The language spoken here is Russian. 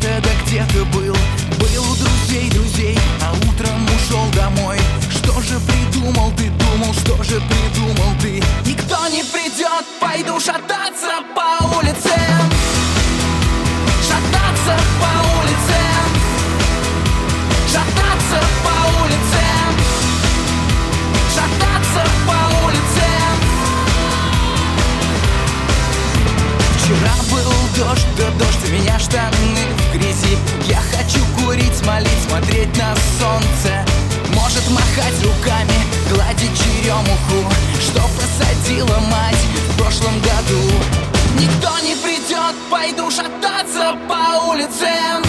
тогда где ты был? Был у друзей, а утром ушел домой. Что же придумал ты, думал, что же придумал ты? Никто не придет, пойду шататься по улице. Шататься по улице. Шататься по улице. Шататься по улице. Вчера был дождь, да дождь, у меня штаны в грязи. Я хочу курить, молить, смотреть на солнце. Может махать руками, гладить черемуху, что посадила мать в прошлом году. Никто не придет, пойду шататься по улице.